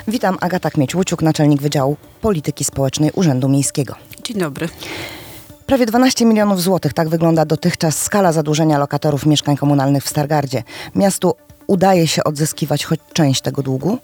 Witam, Agata Kmieć-Łuciuk, naczelnik Wydziału Polityki Społecznej Urzędu Miejskiego. Dzień dobry. Prawie 12 milionów złotych, tak wygląda dotychczas skala zadłużenia lokatorów mieszkań komunalnych w Stargardzie. Miastu udaje się odzyskiwać choć część tego długu?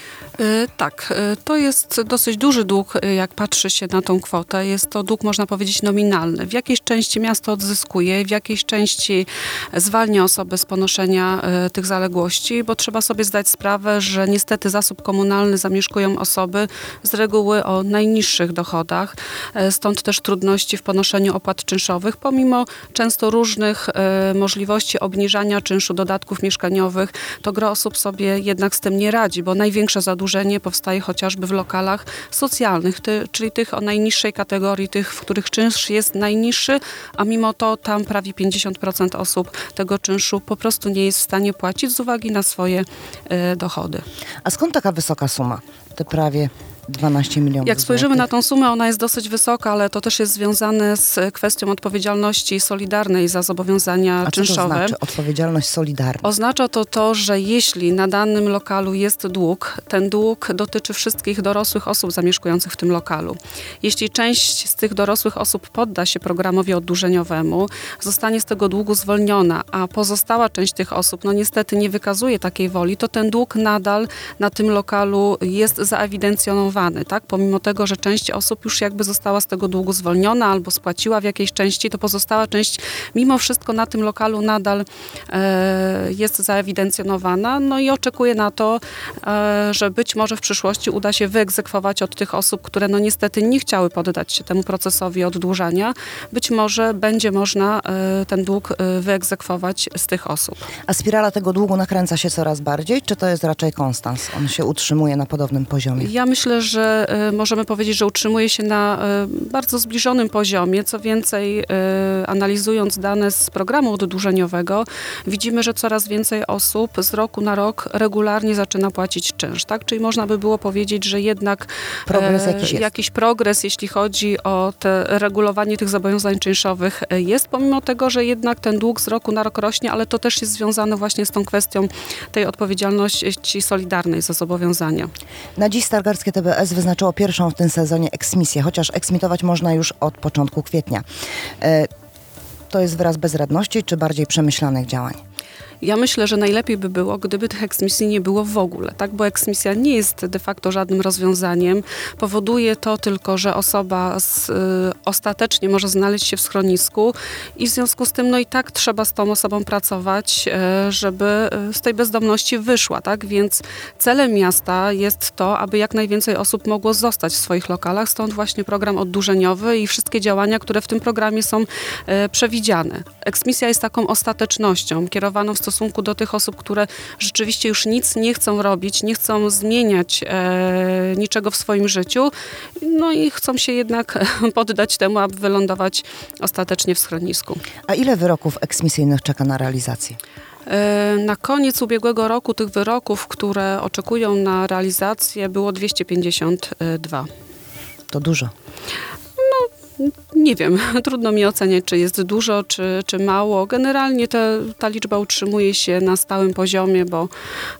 Tak, to jest dosyć duży dług, jak patrzy się na tą kwotę. Jest to dług, można powiedzieć, nominalny. W jakiejś części miasto odzyskuje, w jakiejś części zwalnia osoby z ponoszenia tych zaległości, bo trzeba sobie zdać sprawę, że niestety zasób komunalny zamieszkują osoby z reguły o najniższych dochodach, stąd też trudności w ponoszeniu opłat czynszowych, pomimo często różnych możliwości obniżania czynszu, dodatków mieszkaniowych, to gro osób sobie jednak z tym nie radzi, bo największe zadłużenie powstaje chociażby w lokalach socjalnych, czyli tych o najniższej kategorii, tych, w których czynsz jest najniższy, a mimo to tam prawie 50% osób tego czynszu po prostu nie jest w stanie płacić z uwagi na swoje dochody. A skąd taka wysoka suma? Te prawie 12 milionów Jak spojrzymy złotych. na tą sumę, ona jest dosyć wysoka, ale to też jest związane z kwestią odpowiedzialności solidarnej za zobowiązania czynszowe. Co to znaczy odpowiedzialność solidarna? Oznacza to, że jeśli na danym lokalu jest dług, ten dług dotyczy wszystkich dorosłych osób zamieszkujących w tym lokalu. Jeśli część z tych dorosłych osób podda się programowi oddłużeniowemu, zostanie z tego długu zwolniona, a pozostała część tych osób, niestety nie wykazuje takiej woli, to ten dług nadal na tym lokalu jest zaewidencjonowany. Tak? Pomimo tego, że część osób już jakby została z tego długu zwolniona albo spłaciła w jakiejś części, to pozostała część mimo wszystko na tym lokalu nadal jest zaewidencjonowana. I oczekuje na to, że być może w przyszłości uda się wyegzekwować od tych osób, które niestety nie chciały poddać się temu procesowi oddłużania. Być może będzie można ten dług wyegzekwować z tych osób. A spirala tego długu nakręca się coraz bardziej, czy to jest raczej konstans? On się utrzymuje na podobnym poziomie? Ja myślę, że możemy powiedzieć, że utrzymuje się na bardzo zbliżonym poziomie. Co więcej, analizując dane z programu oddłużeniowego, widzimy, że coraz więcej osób z roku na rok regularnie zaczyna płacić czynsz. Tak? Czyli można by było powiedzieć, że jednak progres jakiś progres, jeśli chodzi o regulowanie tych zobowiązań czynszowych jest, pomimo tego, że jednak ten dług z roku na rok rośnie, ale to też jest związane właśnie z tą kwestią tej odpowiedzialności solidarnej za zobowiązania. Na dziś Stargardzkie TBS wyznaczyło pierwszą w tym sezonie eksmisję, chociaż eksmitować można już od początku kwietnia. To jest wyraz bezradności czy bardziej przemyślanych działań? Ja myślę, że najlepiej by było, gdyby tych eksmisji nie było w ogóle, tak? Bo eksmisja nie jest de facto żadnym rozwiązaniem. Powoduje to tylko, że osoba ostatecznie może znaleźć się w schronisku i w związku z tym i tak trzeba z tą osobą pracować, żeby z tej bezdomności wyszła, tak? Więc celem miasta jest to, aby jak najwięcej osób mogło zostać w swoich lokalach, stąd właśnie program oddłużeniowy i wszystkie działania, które w tym programie są przewidziane. Eksmisja jest taką ostatecznością kierowaną w stosunku do tych osób, które rzeczywiście już nic nie chcą robić, nie chcą zmieniać niczego w swoim życiu, i chcą się jednak poddać temu, aby wylądować ostatecznie w schronisku. A ile wyroków eksmisyjnych czeka na realizację? Na koniec ubiegłego roku tych wyroków, które oczekują na realizację, było 252. To dużo. Nie wiem, trudno mi oceniać, czy jest dużo, czy mało. Generalnie ta liczba utrzymuje się na stałym poziomie, bo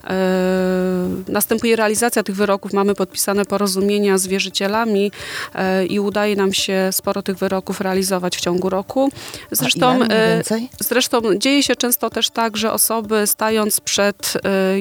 następuje realizacja tych wyroków. Mamy podpisane porozumienia z wierzycielami i udaje nam się sporo tych wyroków realizować w ciągu roku. Zresztą dzieje się często też tak, że osoby stając przed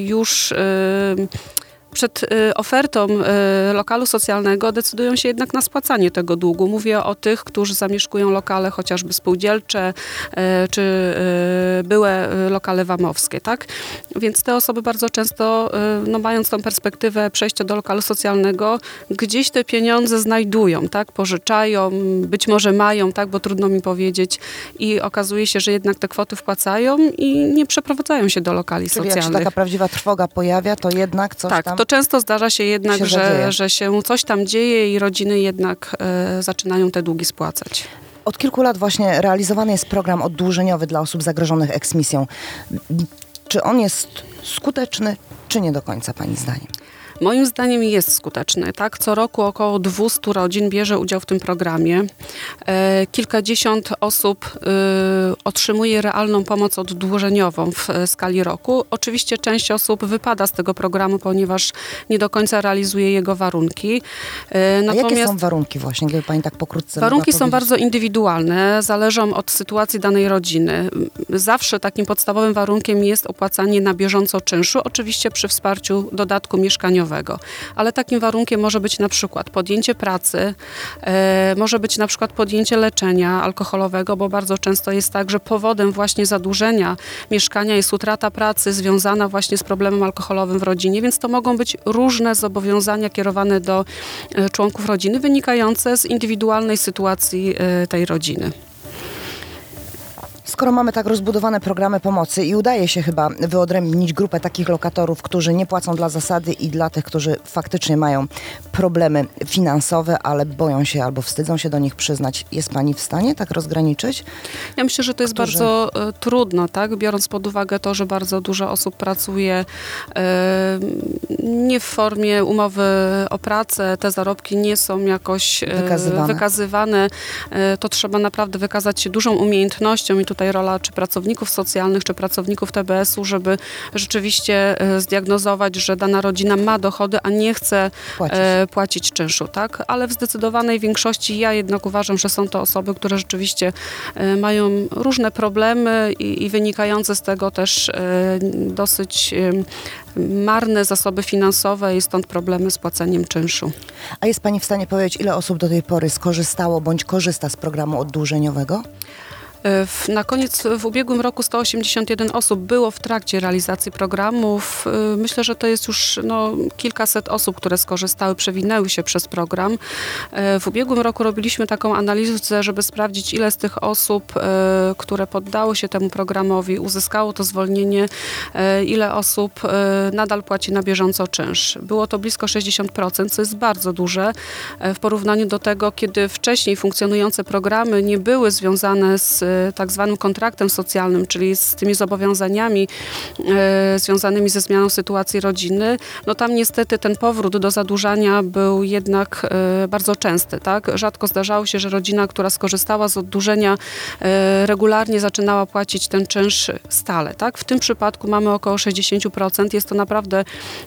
ofertą lokalu socjalnego decydują się jednak na spłacanie tego długu. Mówię o tych, którzy zamieszkują lokale chociażby spółdzielcze czy byłe lokale wamowskie, tak? Więc te osoby bardzo często, mając tą perspektywę przejścia do lokalu socjalnego, gdzieś te pieniądze znajdują, tak? Pożyczają, być może mają, tak? Bo trudno mi powiedzieć i okazuje się, że jednak te kwoty wpłacają i nie przeprowadzają się do lokali socjalnych. Jak się taka prawdziwa trwoga pojawia, to jednak coś tam... To często zdarza się jednak, że się coś tam dzieje i rodziny jednak zaczynają te długi spłacać. Od kilku lat właśnie realizowany jest program oddłużeniowy dla osób zagrożonych eksmisją. Czy on jest skuteczny, czy nie do końca, pani zdaniem? Moim zdaniem jest skuteczny. Tak? Co roku około 200 rodzin bierze udział w tym programie. Kilkadziesiąt osób otrzymuje realną pomoc oddłużeniową w skali roku. Oczywiście część osób wypada z tego programu, ponieważ nie do końca realizuje jego warunki. A jakie są warunki właśnie, gdyby pani tak pokrótce Warunki mogła są powiedzieć? bardzo indywidualne, zależą od sytuacji danej rodziny. Zawsze takim podstawowym warunkiem jest opłacanie na bieżąco czynszu, oczywiście przy wsparciu dodatku mieszkaniowego. Ale takim warunkiem może być na przykład podjęcie pracy, może być na przykład podjęcie leczenia alkoholowego, bo bardzo często jest tak, że powodem właśnie zadłużenia mieszkania jest utrata pracy związana właśnie z problemem alkoholowym w rodzinie, więc to mogą być różne zobowiązania kierowane do członków rodziny, wynikające z indywidualnej sytuacji tej rodziny. Skoro mamy tak rozbudowane programy pomocy i udaje się chyba wyodrębnić grupę takich lokatorów, którzy nie płacą dla zasady i dla tych, którzy faktycznie mają problemy finansowe, ale boją się albo wstydzą się do nich przyznać, jest pani w stanie tak rozgraniczyć? Ja myślę, że to jest bardzo trudno, tak? Biorąc pod uwagę to, że bardzo dużo osób pracuje nie w formie umowy o pracę, te zarobki nie są jakoś wykazywane. To trzeba naprawdę wykazać się dużą umiejętnością i tutaj rola czy pracowników socjalnych, czy pracowników TBS-u, żeby rzeczywiście zdiagnozować, że dana rodzina ma dochody, a nie chce płacić czynszu, tak? Ale w zdecydowanej większości ja jednak uważam, że są to osoby, które rzeczywiście mają różne problemy i wynikające z tego też dosyć marne zasoby finansowe i stąd problemy z płaceniem czynszu. A jest pani w stanie powiedzieć, ile osób do tej pory skorzystało bądź korzysta z programu oddłużeniowego? Na koniec w ubiegłym roku 181 osób było w trakcie realizacji programów. Myślę, że to jest już kilkaset osób, które skorzystały, przewinęły się przez program. W ubiegłym roku robiliśmy taką analizę, żeby sprawdzić, ile z tych osób, które poddały się temu programowi, uzyskało to zwolnienie, ile osób nadal płaci na bieżąco czynsz. Było to blisko 60%, co jest bardzo duże w porównaniu do tego, kiedy wcześniej funkcjonujące programy nie były związane z tak zwanym kontraktem socjalnym, czyli z tymi zobowiązaniami związanymi ze zmianą sytuacji rodziny. Tam niestety ten powrót do zadłużania był jednak bardzo częsty, tak? Rzadko zdarzało się, że rodzina, która skorzystała z oddłużenia, regularnie zaczynała płacić ten czynsz stale, tak? W tym przypadku mamy około 60%. Jest to naprawdę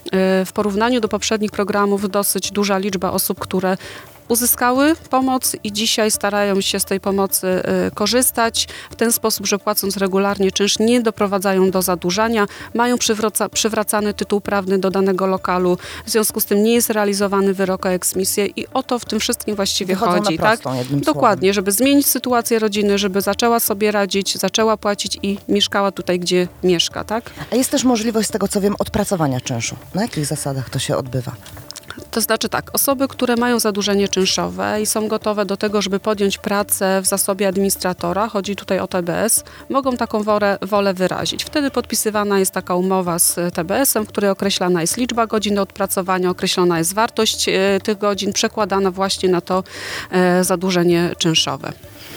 w porównaniu do poprzednich programów dosyć duża liczba osób, które uzyskały pomoc i dzisiaj starają się z tej pomocy korzystać w ten sposób, że płacąc regularnie czynsz nie doprowadzają do zadłużania, mają przywracany tytuł prawny do danego lokalu, w związku z tym nie jest realizowany wyrok o eksmisję i o to w tym wszystkim właściwie chodzi. Na prostą, tak? Dokładnie, słowem. żeby zmienić sytuację rodziny, żeby zaczęła sobie radzić, zaczęła płacić i mieszkała tutaj, gdzie mieszka. Tak? A jest też możliwość, z tego co wiem, odpracowania czynszu. Na jakich zasadach to się odbywa? To znaczy tak, osoby, które mają zadłużenie czynszowe i są gotowe do tego, żeby podjąć pracę w zasobie administratora, chodzi tutaj o TBS, mogą taką wolę wyrazić. Wtedy podpisywana jest taka umowa z TBS-em, w której określana jest liczba godzin do odpracowania, określona jest wartość tych godzin, przekładana właśnie na to zadłużenie czynszowe.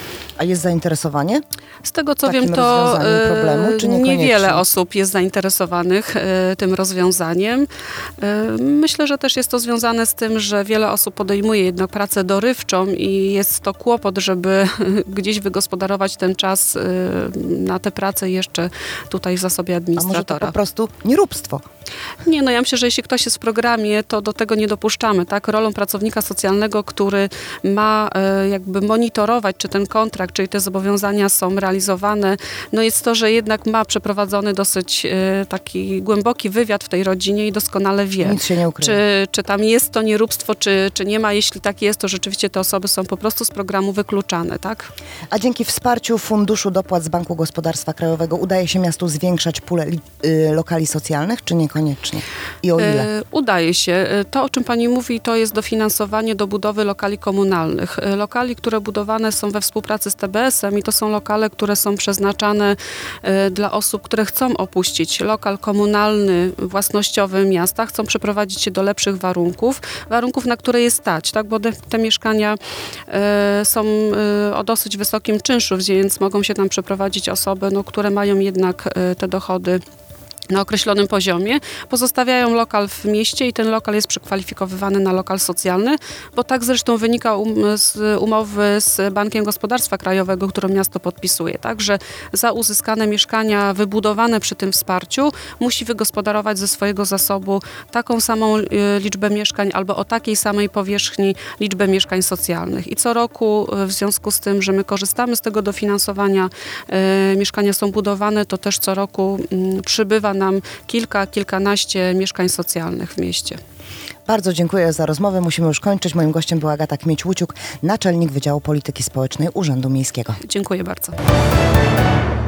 A jest zainteresowanie? Z tego co wiem, to problemu, czy niewiele osób jest zainteresowanych tym rozwiązaniem. Myślę, że też jest to związane z tym, że wiele osób podejmuje jednak pracę dorywczą i jest to kłopot, żeby gdzieś wygospodarować ten czas na tę pracę jeszcze tutaj w zasobie administratora. A może to po prostu nieróbstwo? Nie, ja myślę, że jeśli ktoś jest w programie, to do tego nie dopuszczamy, tak? Rolą pracownika socjalnego, który ma jakby monitorować, czy ten kontrakt, czyli te zobowiązania są realizowane, jest to, że jednak ma przeprowadzony dosyć taki głęboki wywiad w tej rodzinie i doskonale wie, nic się nie ukrywa. Czy tam jest to nieróbstwo, czy nie ma. Jeśli tak jest, to rzeczywiście te osoby są po prostu z programu wykluczane, tak? A dzięki wsparciu Funduszu Dopłat z Banku Gospodarstwa Krajowego udaje się miastu zwiększać pulę lokali socjalnych, czy niekoniecznie? I o ile? Udaje się. To, o czym pani mówi, to jest dofinansowanie do budowy lokali komunalnych. Lokali, które budowane są we współpracy z TBS-em i to są lokale, które są przeznaczane dla osób, które chcą opuścić lokal komunalny, własnościowy miasta, chcą przeprowadzić się do lepszych warunków, na które jest stać, tak? Bo te mieszkania są o dosyć wysokim czynszu, więc mogą się tam przeprowadzić osoby, które mają jednak te dochody na określonym poziomie, pozostawiają lokal w mieście i ten lokal jest przekwalifikowywany na lokal socjalny, bo tak zresztą wynika z umowy z Bankiem Gospodarstwa Krajowego, którą miasto podpisuje. Także za uzyskane mieszkania wybudowane przy tym wsparciu musi wygospodarować ze swojego zasobu taką samą liczbę mieszkań albo o takiej samej powierzchni liczbę mieszkań socjalnych. I co roku w związku z tym, że my korzystamy z tego dofinansowania, mieszkania są budowane, to też co roku przybywa nam kilkanaście mieszkań socjalnych w mieście. Bardzo dziękuję za rozmowę. Musimy już kończyć. Moim gościem była Agata Kmieć-Łuciuk, naczelnik Wydziału Polityki Społecznej Urzędu Miejskiego. Dziękuję bardzo.